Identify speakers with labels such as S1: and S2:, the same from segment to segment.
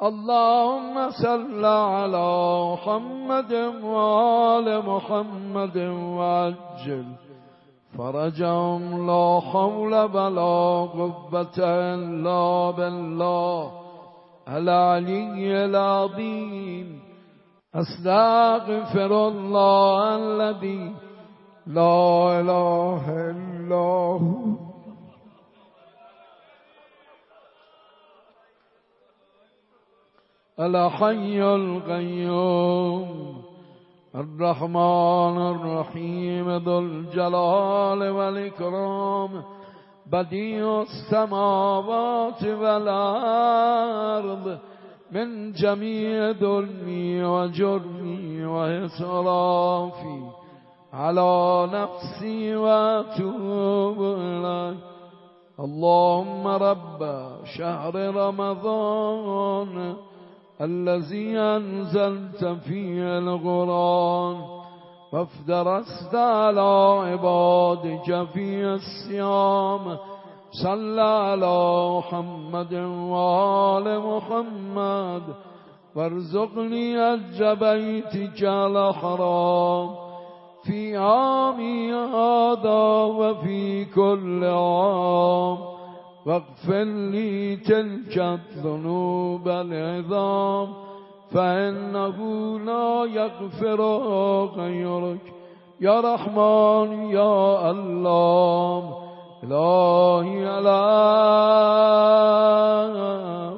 S1: اللهم صل على محمد وآل محمد وعجل فرجهم لا حول ولا قوة إلا بالله العلي العظيم. استغفر الله الذي لا إله إلا هو الحي القيوم الرحمن الرحيم ذو الجلال والإكرام بديع السماوات والأرض من جميع ظلمي وجرمي وإسرافي على نفسي وأتوب إليك. اللهم رب شهر رمضان الذي أنزلت فيه القرآن وافترست على عبادك فيه الصيام صل على محمد وآل محمد وارزقني حج بيتك الحرام في عامي هذا وفي كل عام واغفر لي تلك الذنوب العظام فإنه لا يغفر غيرك يا رحمن يا الله إلهي الله.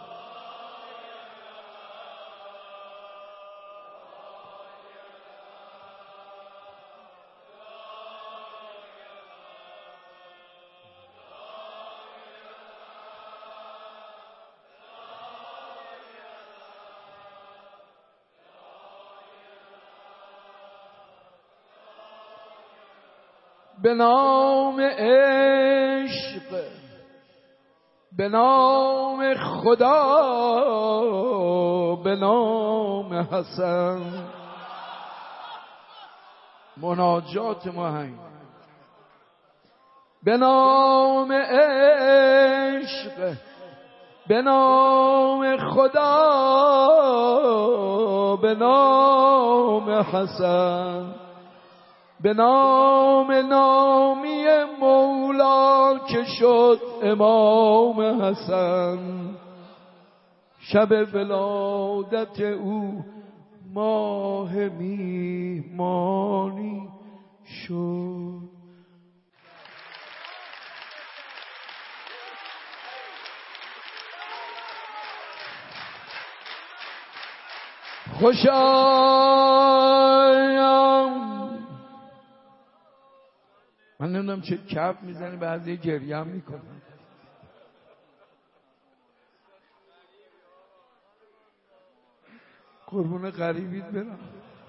S1: به نام عشق به نام خدا به نام حسن مناجات ما همین به نام عشق به نام خدا به نام حسن به نام نامی مولا که شد امام حسن شب ولادت او ماه میهمانی شد. خوشایم من نمیدونم چه کف میزنی بعضی گریه هم میکنم. قربون غریبیت برم.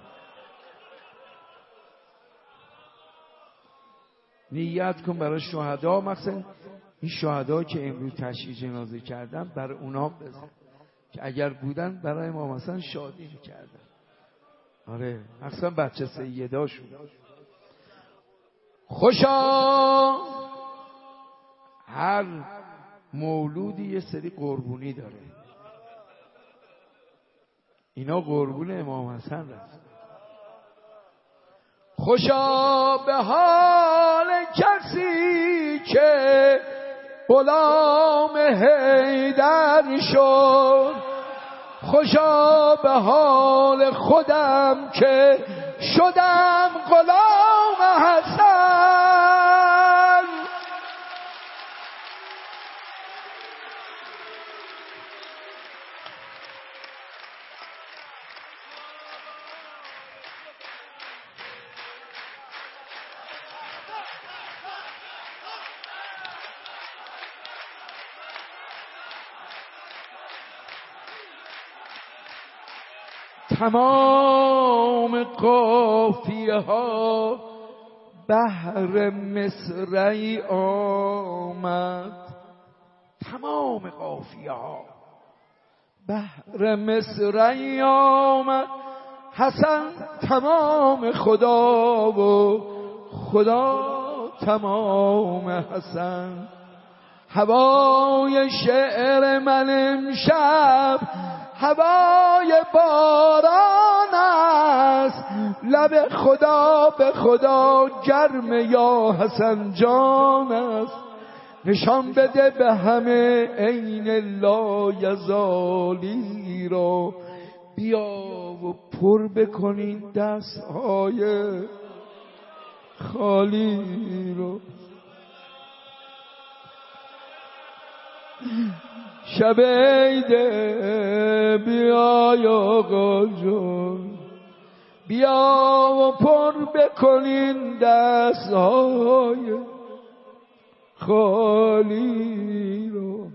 S1: نیت کن برای شهدا، مثلا این شهدا که امروز تشییع جنازه کردن برای اونا بزن که اگر بودن برای ما مثلا شادی میکردن. آره مثلا بچه سیداشون. خوشا هر مولودی یه سری قربونی داره، اینا قربون امام حسن رفت. خوشا به حال کسی که غلام حیدر شد، خوشا به حال خودم که شدم غلام حسن. تمام قافیه ها بحر مصری آمد، تمام قافیه ها بحر مصری آمد. حسن تمام خدا و خدا تمام حسن. هوای شعر من امشب هوای باران است. لب خدا به خدا گرم یا حسن جان است. نشان بده به همه عین لایزالی را، بیا و پر بکنین دستهای خالی رو. شب عیده بیای آقا جون، بیا و پر بکنین دستهای خالی رو.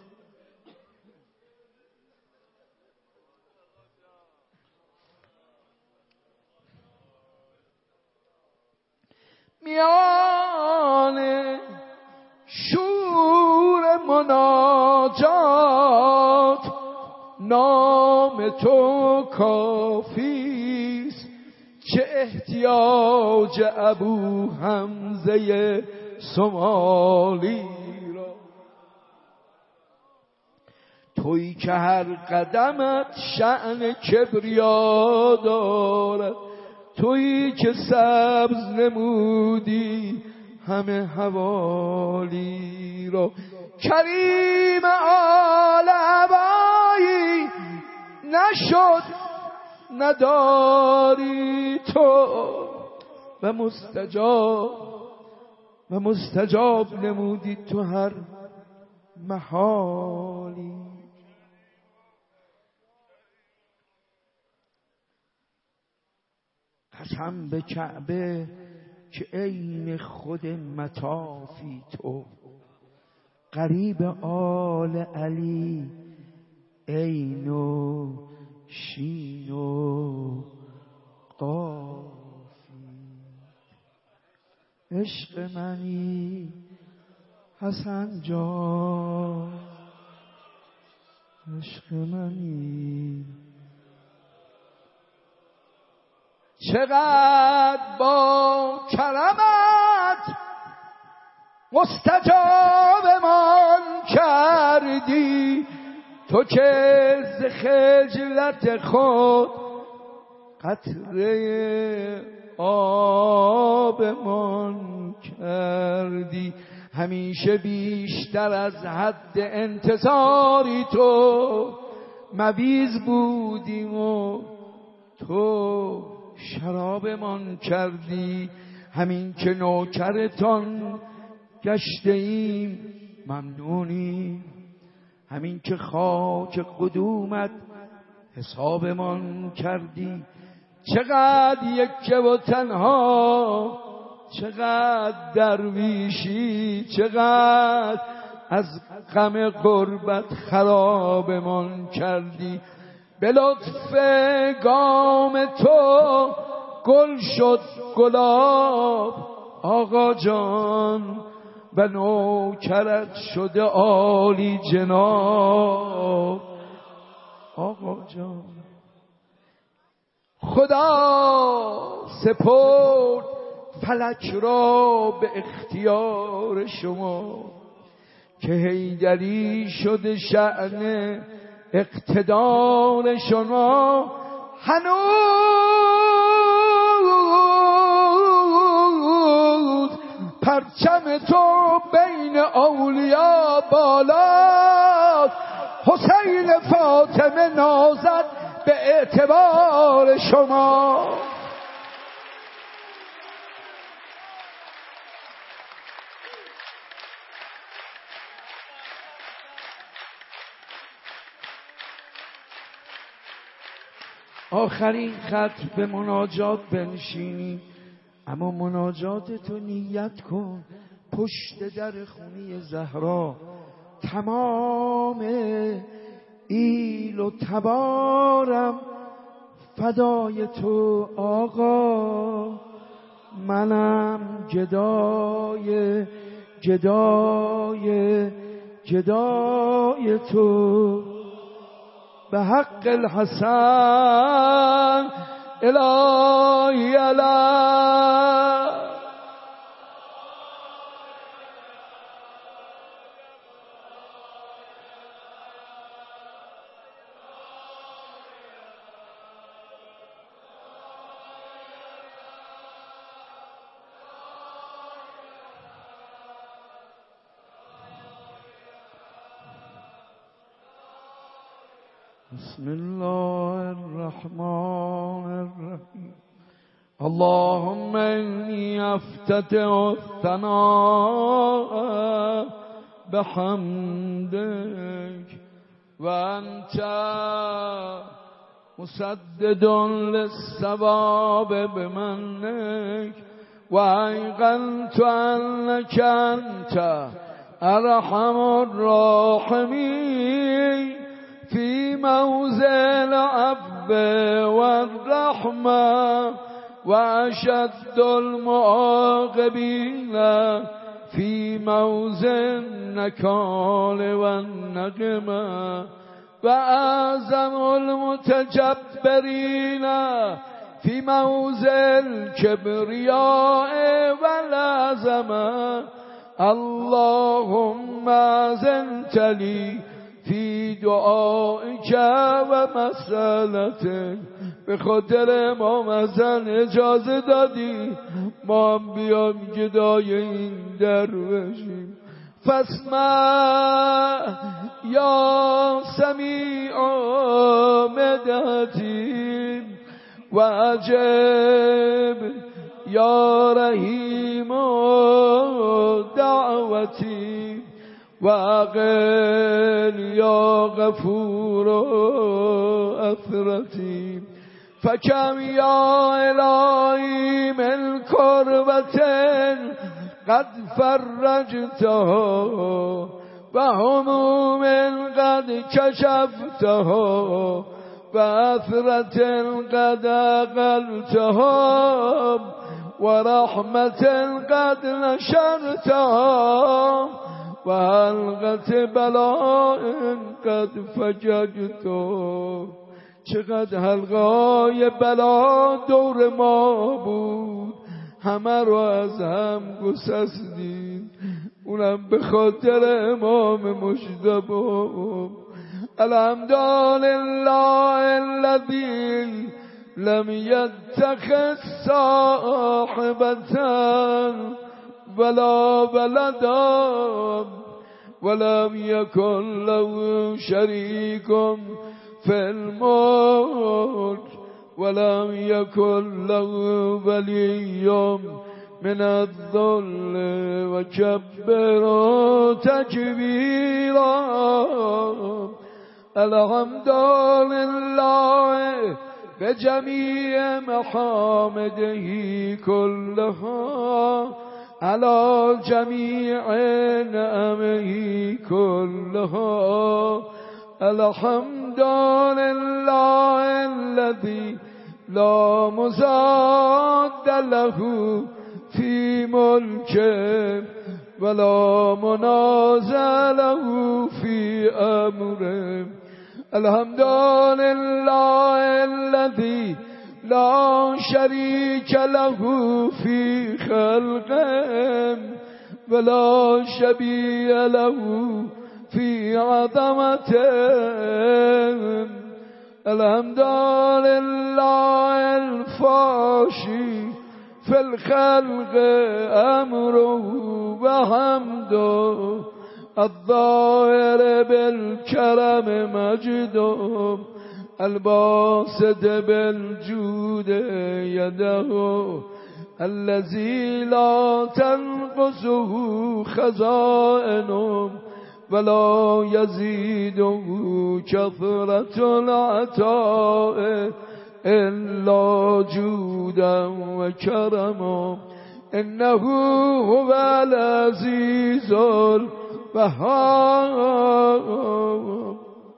S1: میان شور مناجات نام تو کافیست. چه احتیاج ابو حمزه سمالی را. تویی که هر قدمت شأن کبریا دارد، تویی که سبز نمودی همه حوالی را. کریم آل عبایی نشد نداری تو، و مستجاب نمودی تو هر محالی. قسم به کعبه که عین خود مطافی تو، قریب آل علی عین و شین و قافی. عشق منی حسن جان، عشق منی. چقدر با کرمت مستجابمان کردی، تو که ز خجلت خود قطره آبمان کردی. همیشه بیشتر از حد انتظاری تو مویز بودیم و تو شرابمان کردی. همین که نوکرتان گشته ایم ممنونیم، همین که خاک قدومت حسابمان کردی. چقدر یکه و تنها، چقدر درویشی، چقدر از غم غربت خرابمان کردی. به لطف گام تو گل شد گلاب آقا جان، و نوکرت شده عالی جناب آقا جان. خدا سپرد فلک را به اختیار شما، که حیدری شده شأن اقتدار شما. هنوز پرچم تو بین اولیا بالاست، حسین فاطمه نازد به اعتبار شما. آخرین خط به مناجات بنشینی، اما مناجات تو نیت کن پشت در خونی زهرا. تمام ایل و تبارم فدای تو آقا، منم گدای گدای گدای تو. به حق الحسن الهی علی بسم الله الرحمن الرحیم. اللهم إني أفتتح الثناء بحمدك وأنت مسدد للثواب بمنك وأيقنت أنك أنت أرحم الراحمين في موضع العفو والرحمة وأشد المعاقبين في موضع النكال والنقمة وأعظم المتجبرين في موضع الكبرياء والعظمة. اللهم أذنت لي في دعائك ومسألتك. به خاطر امام حسن اجازه دادی ما هم بیام گدای این در بشیم. فاسمع یا سمیع مدحتی و عجب یا رحیم دعوتی و عقل یا غفور اثرتی. فکم یا الهی من کربت قد فرجتها و هموم قد کشفتها و اثرت قد اقلتها و رحمت قد نشرتها و حلقت بلاء قد فججتها. چقدر حلقای بلا دور ما بود، همه رو از هم گسستیم، اونم به خاطر امام مجتبی. الحمدلله الذی لم یتخذ صاحبة ولا ولدا ولم یکن له شریک في الملك ولم يكن له ولي من الذل وكبر تكبيرا. الحمد لله بجميع محامده كلها على جميع نعمه كلها. الحمد لله الذي لا مزاد له في ملكه ولا منازع له في أمره. الحمد لله الذي لا شريك له في خلقه ولا شبيه له في عظمته. الحمد لله الفاشي في الخلق أمره وحمده الظاهر بالكرم مجده الباسط بالجود يده الذي لا تنقصه خزائنه ولا يزيده كثرة العطاء إلا جودا وكرما. إنه هو العزيز الوهاب.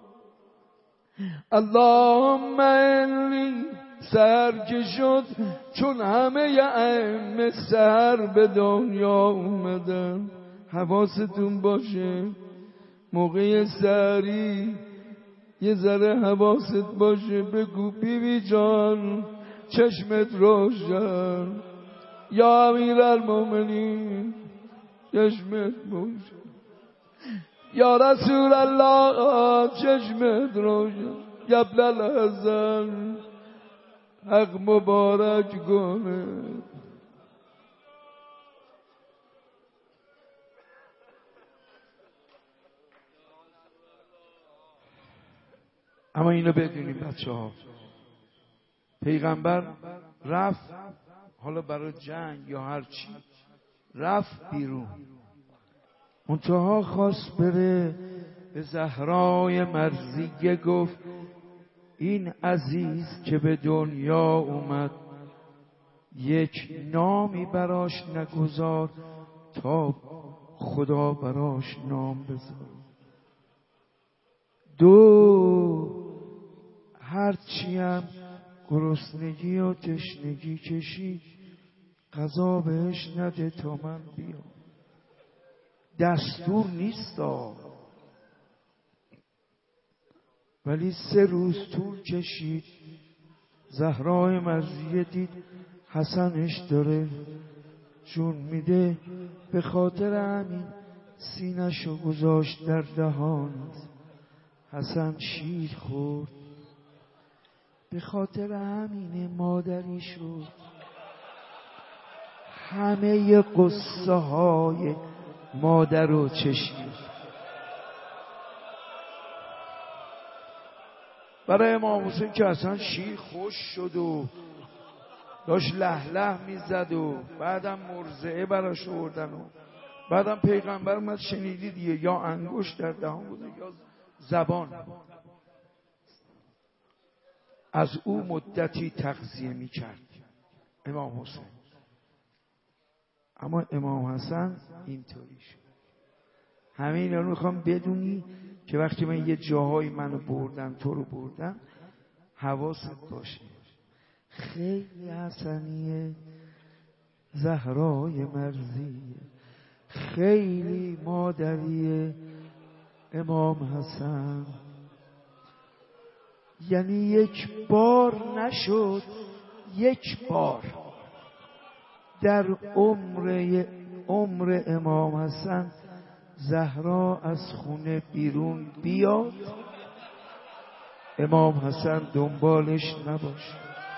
S1: اللهم إني سر که شد چون همه ائمه سر به دنیا اومدن، حواستون باشه موقع سحری یه ذره حواست باشه، بگو بیبی جان چشمت روشن، یا امیرالمومنین چشمت روشن، یا رسول الله چشمت روشن، قبل الحسن حق مبارک کنه. اما اینو بدونیم بچه ها، پیغمبر رفت حالا برای جنگ یا هر چی، رفت بیرون، منتها خواست بره به زهرای مرضیه، گفت این عزیز که به دنیا اومد یک نامی براش نگذار تا خدا براش نام بذار. دو، هرچی هم گرسنگی و تشنگی کشید غذا بهش نده تا من بیام. دستور نیستا، ولی 3 روز طول کشید. زهرای مرضیه دید حسنش داره جون میده، به خاطر همین سینه‌شو گذاشت در دهانش. حسن شیر خورد، به خاطر همین مادری شد. همه قصه های مادر رو چشید. برای امام حسین که اصلا شیر خوش شد و داشت له له میزد و بعدم مرضعه براش آوردن و بعدم پیغمبر اومد، شنیدی دیگه، یا انگشت در دهان بوده یا زبان. از او مدتی تغذیه میکرد امام حسین. اما امام حسن اینطوری شد. همه اینا رو میخوام بدونی که وقتی من یه جاهای منو بردن، تو رو بردن، حواست باشه. خیلی حسنیه زهرای مرضیه، خیلی مادریه امام حسن. یعنی 1 بار نشد، 1 بار در عمر امام حسن زهرا از خونه بیرون بیاد امام حسن دنبالش نباشه.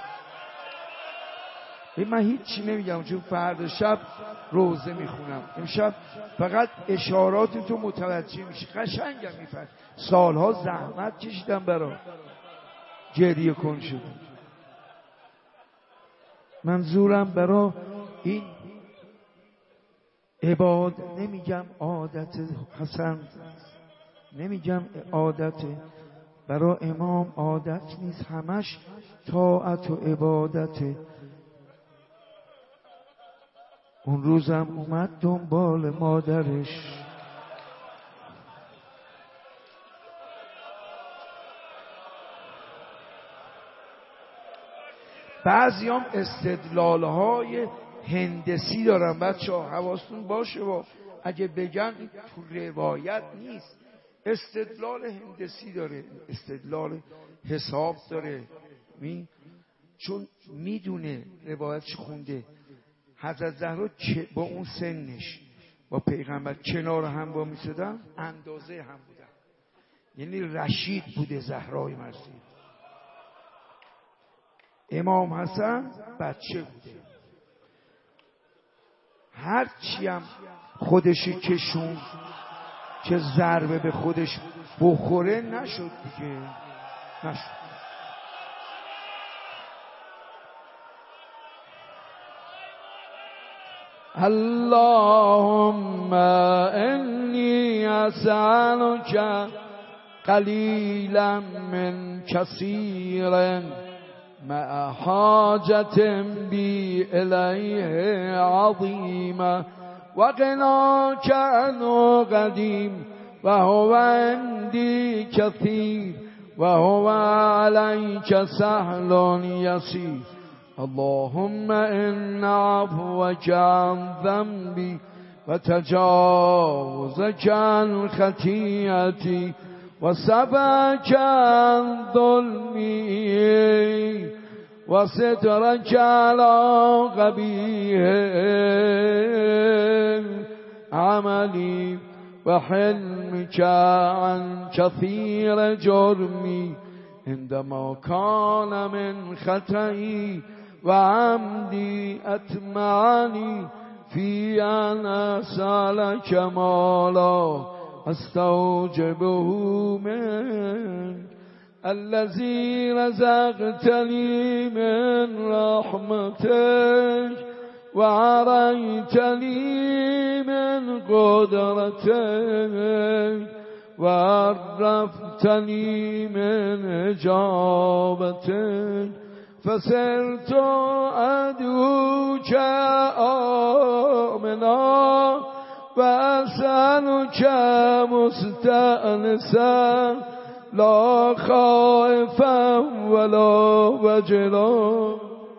S1: من هیچی نمیگم چون فردا شب روزه میخونم، امشب فقط اشارات تو متوجه میشی، قشنگم میفهم. سالها زحمت کشیدم برا گریه کن شدم. منظورم برا این نمیگم عادت حسن، نمیگم عادت، برا امام عادت نیست، همش طاعت و عبادته. اون روزم اومد دنبال مادرش. بعضیام استدلالهای هندسی دارن بچه ها، حواستون باشه اگه بگن تو روایت نیست، استدلال هندسی داره، استدلال حساب داره. چون میدونه روایتش خونده حضرت زهرا با اون سنش با پیغمبر کنار هم با میشدن، اندازه هم بودن، یعنی رشید بوده زهرای مرضیه. امام حسن بچه بوده، هرچی هم خودشی کشون که ضربه به خودش بخوره نشد دیگه، نشد. اللهم انی اسألک قلیلا من کثیر مع حاجت بی الیه عظیمه و غناک عنه قدیم و هو عندی کثیر و هو علیک سهل یسیر. اللهم ان عفوك عن ذنبي وتجاوزك عن خطيئتي وسبك عن ظلمي وسترك على قبيح عملي وحلمك عن كثير جرمي عندما كان من خطئي وعمدي أتمعني في أن أسألك ما لا أستوجبه منك الذي رزقتني من رحمتك وعريتني من قدرتك وعرفتني من إجابتك فصرت أدعوك آمنا وأسألك مستأنسا لا خائفا ولا وجلا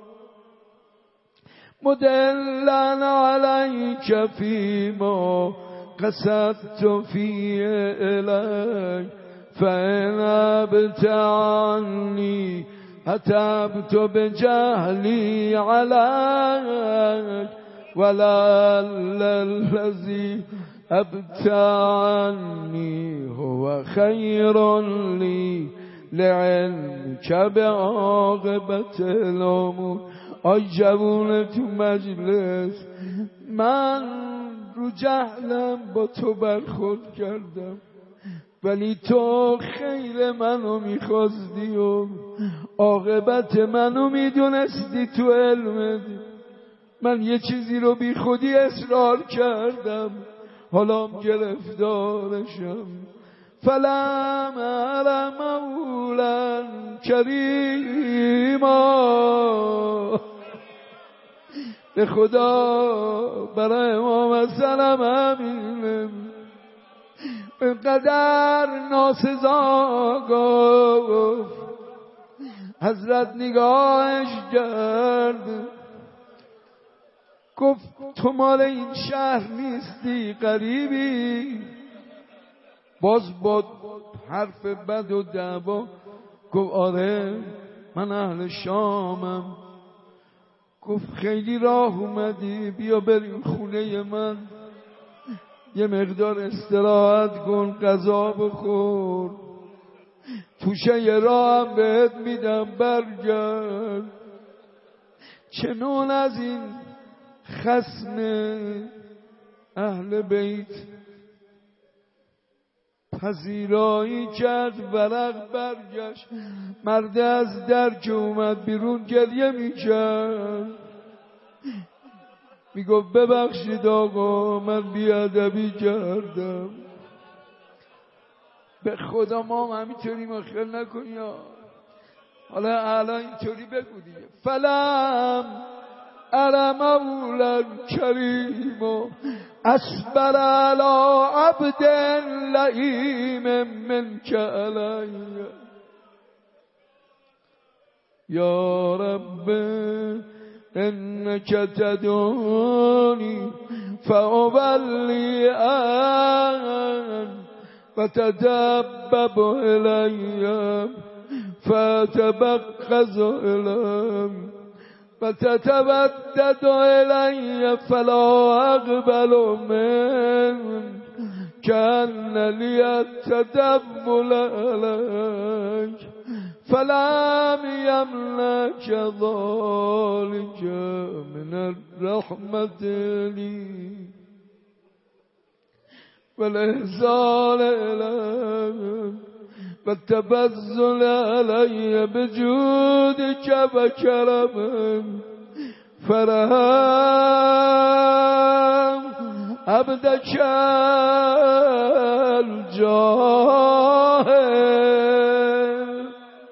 S1: مدلا عليك فيما قصدت فيه إليك فإن أبت عني أتبت بجهلي عليك ولعل الذي أبت عني هو خير لي لعلمك بعاقبة الأمور. آی جوون تو مجلس، من رو جهلم با تو برخورد کردم ولی تو خیر منو میخواستی و عاقبت منو میدونستی، تو علمت من یه چیزی رو بی خودی اصرار کردم حالا گرفتارشم. فلم ار مولا کریما، به خدا برای امام سلام همینم اینقدر ناسزا گفت. حضرت نگاهش کرد گفت تو مال این شهر نیستی، غریبی. باز با حرف بد و دعوا گفت آره من اهل شامم. گفت خیلی راه اومدی، بیا بریم خونه من یه مقدار استراحت کن، غذا بخور، توشه یه راه هم بهت میدم، برگرد. چنون از این خصم اهل بیت پذیرایی کرد، ورق برگشت. مرد از در که اومد بیرون گریه میکرد، میگفت ببخشید آقا من بیادبی کردم. به خدا ما همینطوری مخل نکنی. حالا الان اینطوری بگو دیگه. فلم ار مولا کریم اصبر علی عبد لئیم منک علی یا رب انک تدعونی فاولی ان فتدبب الی فتبقظ الی فتتودد الی فلا اقبل من کان لی التدبل علیک فلم یملک ذلک من الرحمت لی والاحسان الی والتبذل علی بجودک و کرمک فرحم عبدک الجاهل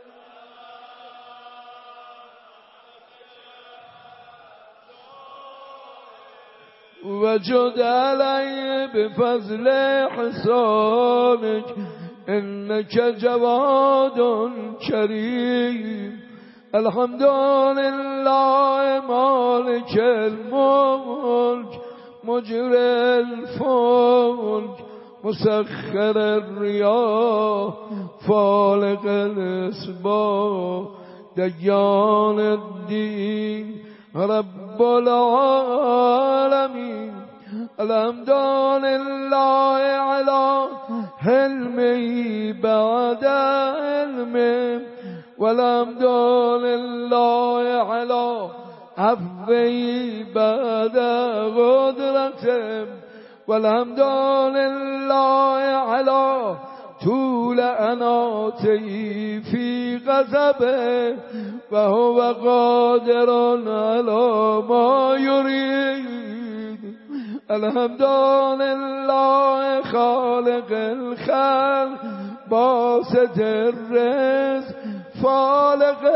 S1: وجد علی بفضل حسانک انک جواد کریم الحمد لله مالک الملک مجر الفلک مسخر الریاح فالق الاسباح دیان الدین رب العالمین الحمد لله علی حلمی بعد علم والحمد لله علی عفوی بعد قدرت والحمد لله علی طول اناتی فی غضبه و هو قادر علی ما یرید. الحمدلله خالق الخلق باسط الرزق فالق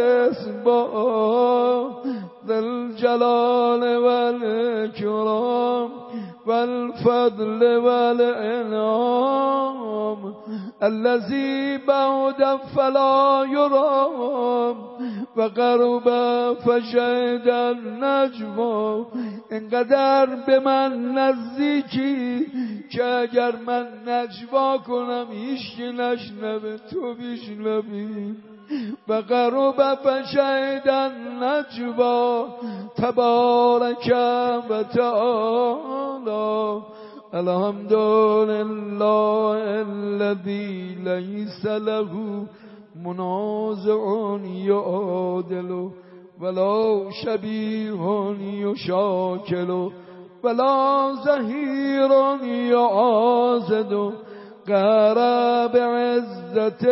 S1: الاسباب ذی الجلال والاکرام والفضل والانعام الذي بعد فلا يرام و قرب فشهد النجوا. اینقدر به من نزدیکی که اگر من نجوا کنم هیچکی نشنوه، تو بیشنوی. و قرب فشهد النجوا تبارک و تعالی. الحمدلله الذي ليس له منازع يعادل ولا شبيه يشاكل ولا زهير يعازد. قهر بعزة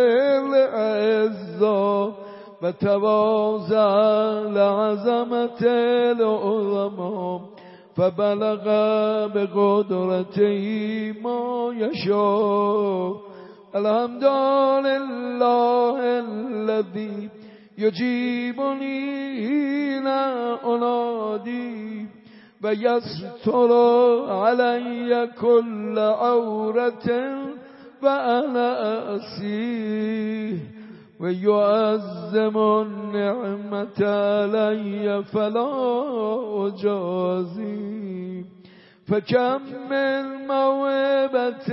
S1: العزة وتواضع لعظمة العظماء فبلغ بقدرته ما يشاء. الحمد لله الذي يجيبني حين أنادي ويستر علي كل عورة وأنا أسيه ويعظم النعمة علي فلا أجازي. فكم من موهبة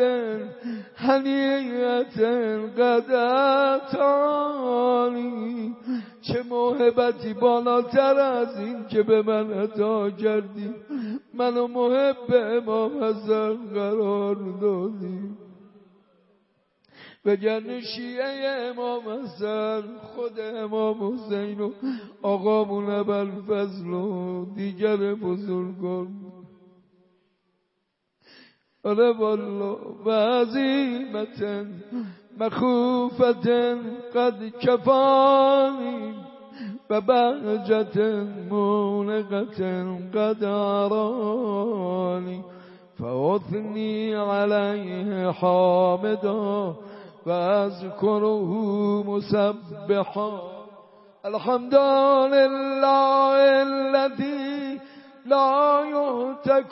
S1: هنیئة قد أتانی. چه موهبتی بالاتر از این که به من عطا کردی، منو محب امام حسن قرار دادی. وگرنه شیعه امام حسن خود امام حسین و آقامون ابوالفضل و دیگر بزرگان. آره والله و عظیمت مخوفت قد کفانی و بهجت مونقت قد عرانی فاثنی علیه حامدا و اذکره مسبحا. الحمد لله الذی لا يهتك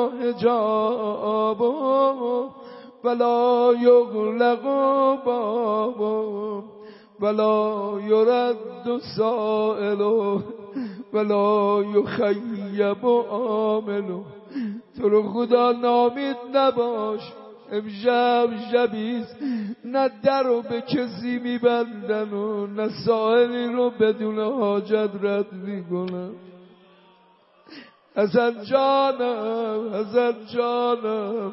S1: حجابه ولا يغلق بابه ولا يرد سائله ولا يخيب عامله. تو رو خدا نامید نباش، امشب شبیست نه در رو به کسی میبندن و نه سائلی رو بدون حاجت رد میکنن. حسن جانم، حسن جانم،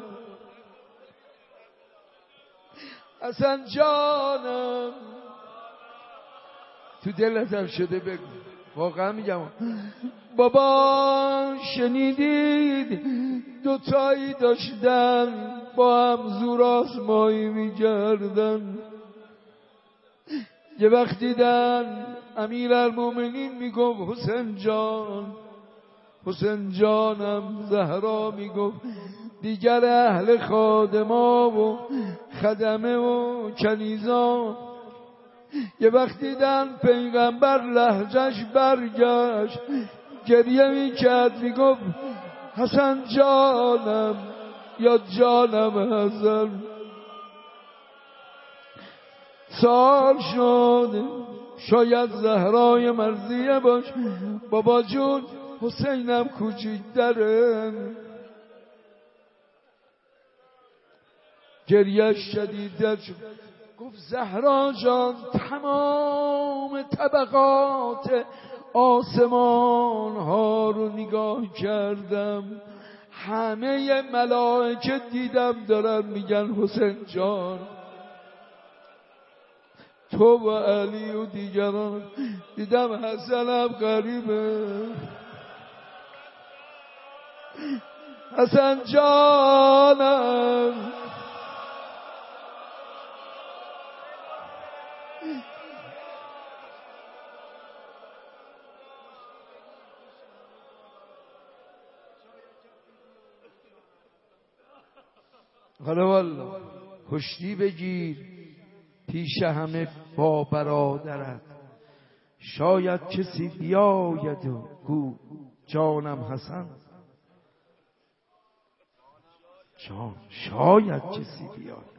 S1: حسن جانم، تو دلتم شده بگو، واقعا میگم. بابا شنیدید دوتایی داشتن با هم زور آزمایی میکردن. یه وقت دیدن امیرالمومنین میگفت حسین جان، حسین جانم. زهرا میگفت دیگر اهل خادما و خدمه و کنیزان. یه وقت دیدن پیغمبر لهجهش برگشت، گریه میکرد میگفت حسن جانم یا جانم حسن. سال شد شاید زهرای مرضیه باش. بابا جون حسینم کوچیک‌تره. گریه شدیدتر شد. گفت زهرا جان تمام طبقات آسمان ها رو نگاه کردم، همه ملائکه دیدم دارن میگن حسین جان. تو و علی و دیگران دیدم حسنم غریبه. حسن جانم، آره والله کشتی بگیر پیش همه با برادرت، شاید کسی بیاید و گو جانم حسن. جان شاید کسی بیاید.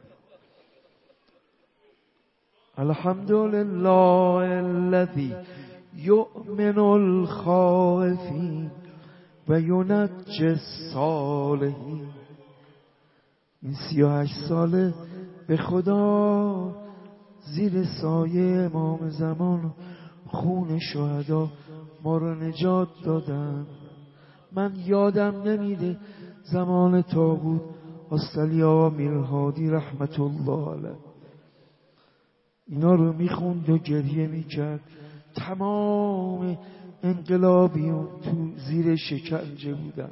S1: الحمدلله الذی یؤمن الخائفین و ینجی الصالحین. این 38 ساله به خدا زیر سایه امام زمان خون شهدا ما رو نجات دادن. من یادم نمیده زمان طاغوت استالیا میرهادی رحمت الله علیه اینا رو میخوند و گریه میکرد. تمام انقلابیون تو زیر شکنجه بودن.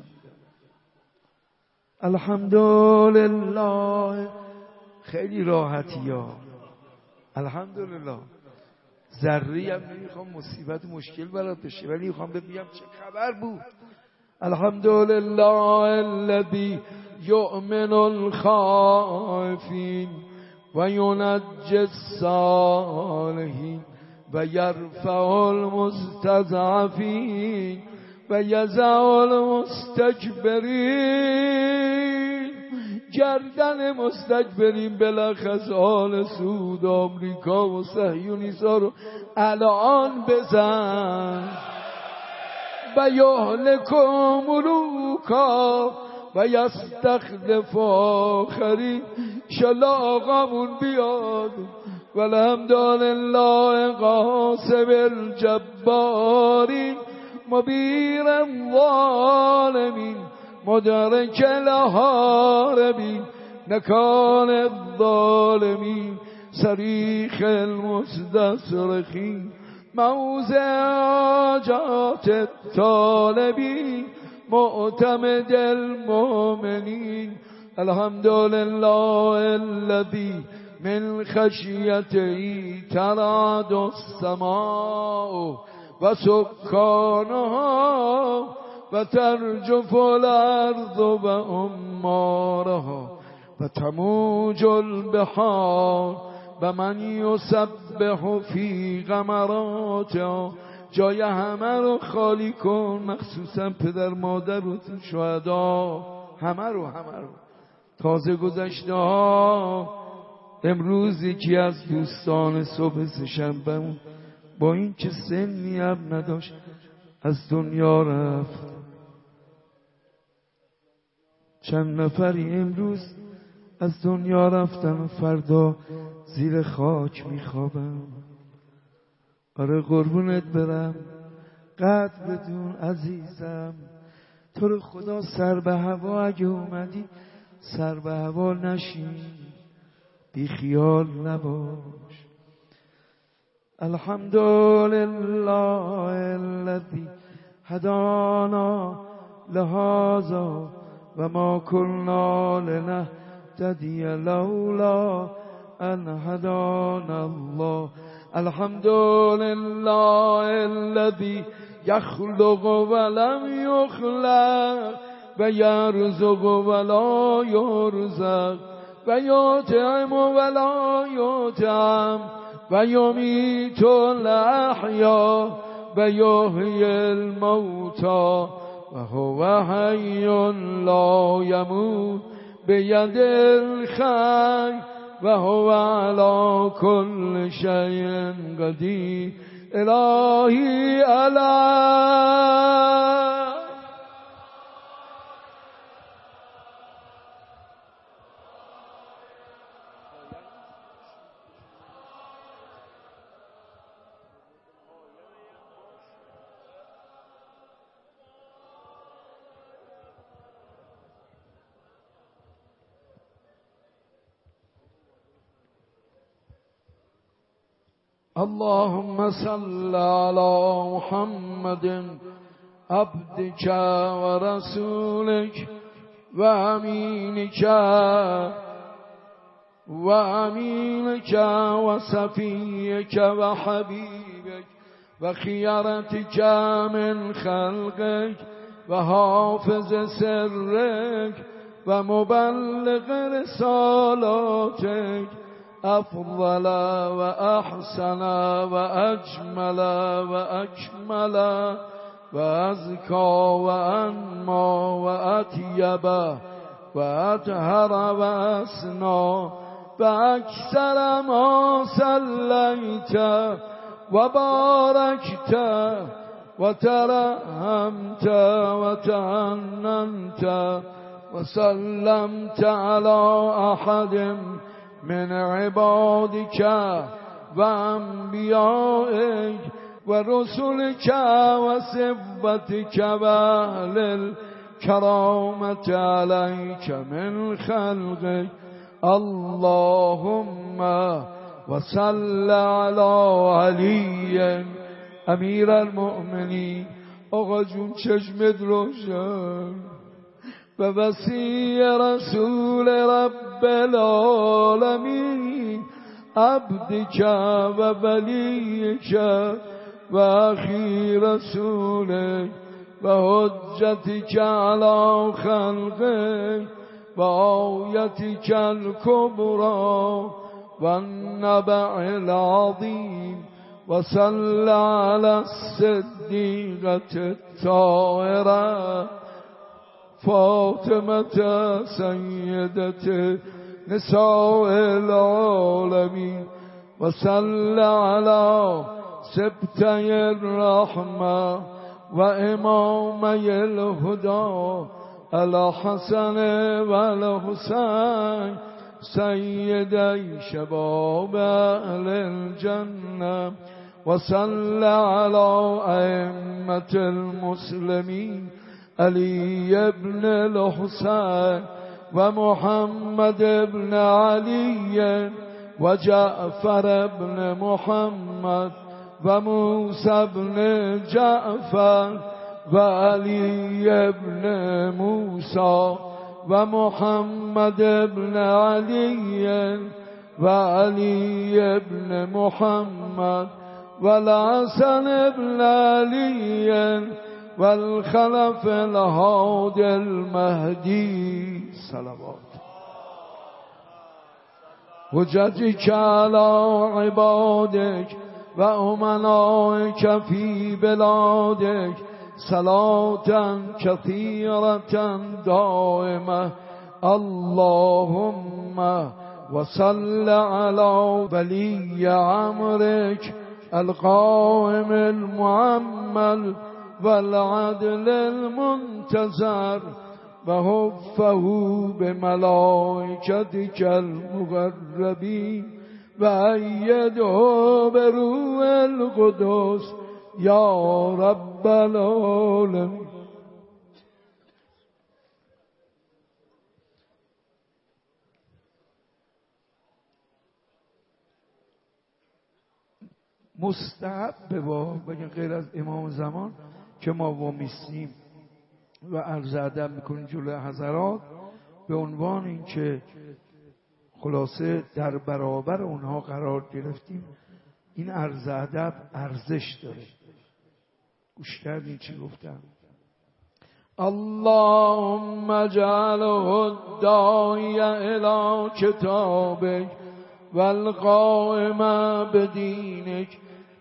S1: الحمدلله خیلی راحتی ها. الحمدلله ذری هم نمیخوام مصیبت و مشکل برات بشه، ولی میخوام بگم چه خبر بود. الحمدلله الذی یؤمن الخائفین و ینجی الصالحین و یرفع المستضعفین و یضع المستکبرین. گردن مستکبرین بلخص آل سعود آمریکا و صهیونیستا رو الان بزن. و یهلک ملوکا و یستخلف آخرین. انشالله آقامون بیاد. والحمدلله قاسم الجبارین مبیر الظالمین مدرک الهاربین نکال الظالمین صریخ المستصرخین موضع حاجات الطالبین معتمد المؤمنین. الحمدلله الذی من خشیته ترعد السماء و سکانها و ترجف الارض و امارها و تموج البحار و من یسبح فی غمراتها. جای همه رو خالی کن، مخصوصا پدر مادر و شهدا. همه رو تازه گذشته ها. امروز یکی از دوستان صبح سه‌شنبه با این که سنی هم نداشت از دنیا رفت. چند نفری امروز از دنیا رفتن و فردا زیر خاک میخوابن. آره قربونت برم. قدر بدون عزیزم، تو رو خدا سر به هوا اگه اومدی سر به هوا نشین، بی خیال نباش. الحمدلله الذی هدانا لهذا و ما كنا لنهتدی لولا ان هدانا الله. الحمدلله الذی یخلق ولم یخلق و یرزق ولا یرزق و یطعم ولا یطعم و یمیت الاحیا و یحیی الموتی و هو حی لا یموت بید الخیر و هو علی کل شیء قدیر. الهی علی اللهم صل على محمد عبدك ورسولك وأمينك وصفيك وحبيبك وخيرتك من خلقك وحافظ سرك و مبلغ رسالاتك افضل و احسن و اجمل و اکمل و ازکا و انما و اطیب و اطهر و اسنا و اکثر ما صلیت و بارکت و ترحمت و تعننت و سلمت علی احد من عبادك و انبیائک و رسلك و صفتك و اهل الكرامة عليك من خلقك اللهم وصل على علی امیر المؤمنین. آقا جون چشمت روشن و وصی رسول رب العالمین عبدک و ولیک و اخی رسولک و حجتک علی خلقک و آیتک الکبری و النبع العظیم و صل علی الصدیقة الطاهرة فاطمة سیدة نساء العالمین و صل علی سبطي الرحمة و امامي الهدى الحسن و الحسین سيدي شباب أهل الجنة و صل على أئمة المسلمين علي بن الحسين و محمد بن علي و جعفر بن محمد و موسى بن جعفر و علي بن موسى و محمد بن علي و علي بن محمد و الحسن بن علي و الخلف الهادي المهدي صلوات حجتك على عبادك و امنائك في بلادك صلاة كثيرة دائمة اللهم وصل على ولي أمرك القائم المعمل والعدل المنتظر وحفه بملائكتك المقربين وأيده بروح القدس یا رب العالمین. مستحب با بگن غیر از امام زمان که ما وامیستیم و عرض ادب میکنیم جلوی حضرات به عنوان این که خلاصه در برابر اونها قرار گرفتیم، این عرض ادب ارزش داره. گوش کردین چی گفتم؟ اللهم اجعله الداعی الی کتابک والقائم بدینک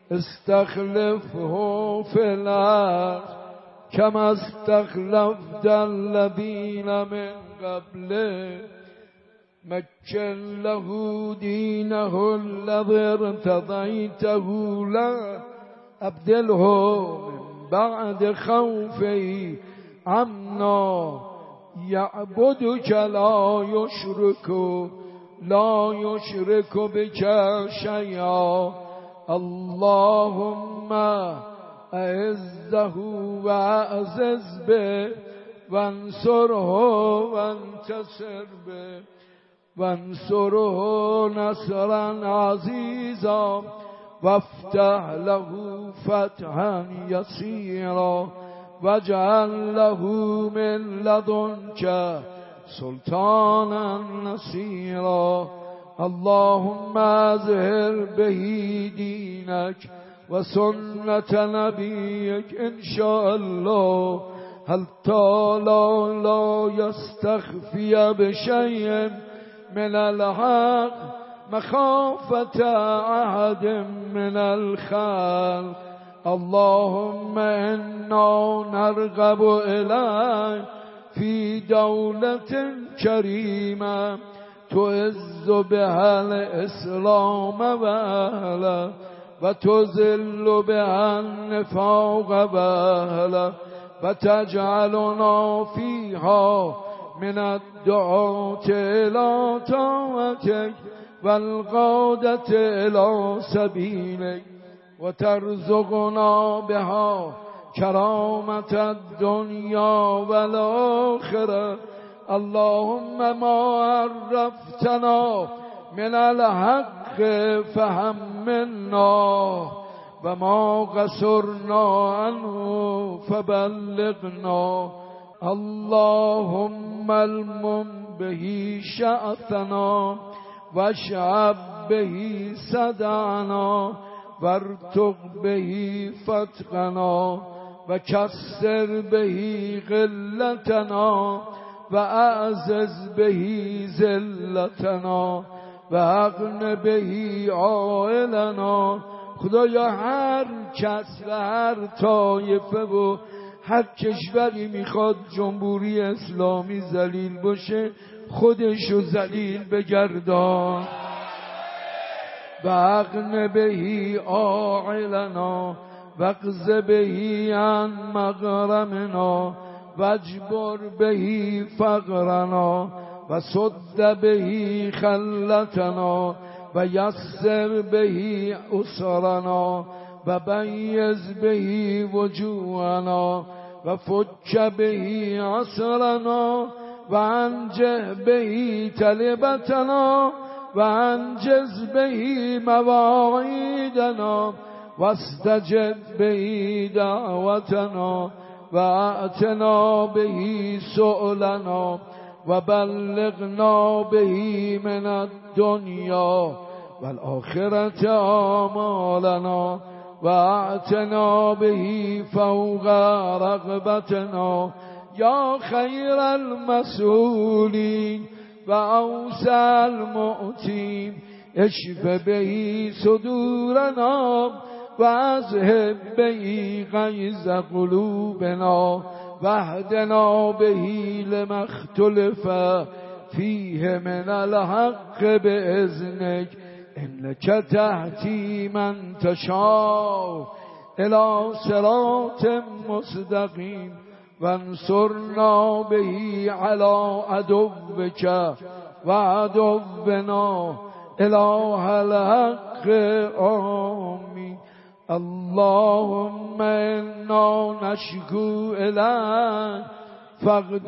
S1: استخلفه فی الارض کما استخلفت الذین من قبله مکن له دینه الذی ارتضیته له ابدله من بعد خوفه امنا یعبدک لا یشرک بک شیئا اللهم اعزه و اعزز به وانصره وانتصر به وانصره نصرا عزیزا وافتح له فتحا یسیرا واجعل له من لدنک سلطانا نصیرا اللهم اظهر به دینک و سنت نبیک ان شاء الله حتی لا یستخفی بشیء من الحق مخافة احد من الخلق. اللهم انا نرغب الیک فی دولة کریمة تعز بها الاسلام و اهله و تذل بها النفاق و اهله و تجعلنا فیها من الدعاة الى طاعتک والقادة الى سبیلک و ترزقنا بها کرامة الدنیا والآخرة. اللهم ما عرفتنا من الحق فهمنا و ما قصرنا عنه فبلغنا. اللهم المم به شأثنا واشعب به صدعنا وارتق به فتقنا و کسر به قلتنا و اعزز به ذلتنا و اغن به عائلنا. خدایا هر کس و هر طایفه و هر کشوری میخواد جمهوری اسلامی ذلیل باشه خودشو ذلیل بگردان و اغن بهی عائلنا وقض بهی عن مغرمنا واجبر بهی فقرنا و صد بهی خلتنا و یسر بهی اسرنا و بیز بهی وجوهنا و فک بهی عسرنا و انجه بهی طلبتنا و انجز بهی مواعیدنا و استجب بهی دعوتنا و اعتنا بهی سؤلنا و بلغنا بهی من الدنیا والآخرة آمالنا و اعتنا بهی فوق رغبتنا یا خیر المسئولین و اوسع المعطین. اشف بهی صدورنا و اذهب بهی غیظ قلوبنا و اهدنا بهی لما اختلف فیه من الحق باذنک انک تهدی من تشاء الی صراط مستقیم و انصرنا بهی علی عدوک و عدونا اله الحق. آمین. اللهم انا نشکو الیک فقد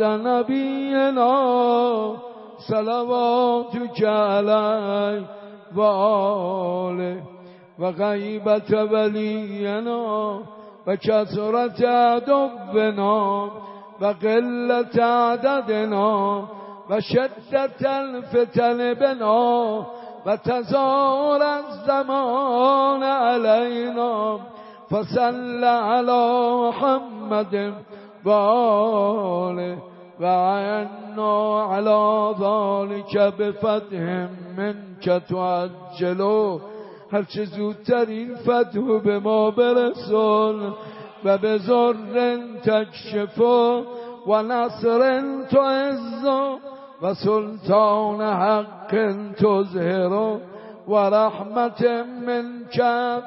S1: نبینا صلواتک علیه و آله و غیبت ولینا و کثرت عدونا و قلت عددنا و شدت الفتن بنا و تزار الزمان علینا فصل علی محمد و آله و عنا علی ذلک بفتح منک تعجلو. هرچه زودتر این فتح به ما برسون و به ضر تکشفو و نصر تعزو و سلطان حق تظهرو و رحمت منک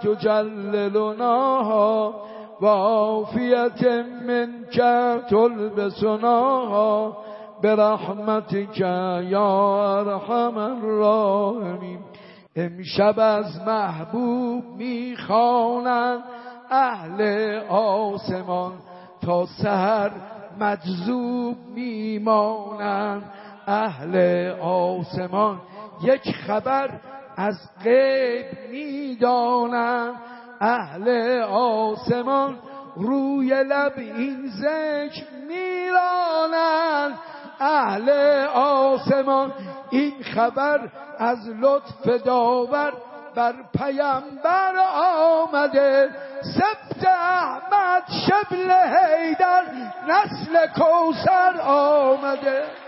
S1: تجللناها و عافیت منک تلبسناها برحمتک یا ارحم الراحمین. امشب از محبوب میخوانند اهل آسمان تا سحر مجذوب میمانند اهل آسمان. یک خبر از غیب میدانند اهل آسمان. روی لب این ذکر میرانند اهل آسمان. این خبر از لطف داور بر پیامبر آمده. سبت احمد شبل حیدر نسل کوثر آمده.